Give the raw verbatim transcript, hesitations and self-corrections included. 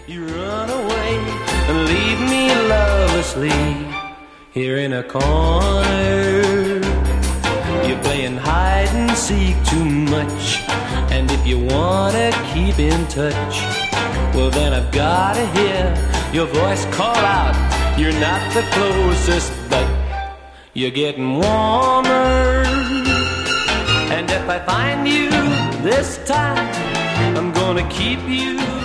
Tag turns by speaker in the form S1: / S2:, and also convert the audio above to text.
S1: You run away and leave me lovelessly here in a corner. You're playing hide and seek too much, and if you wanna keep in touch, well then I've gotta hear your voice call out. You're not the closest, but you're getting warmer. And if I find you this time, I'm gonna keep you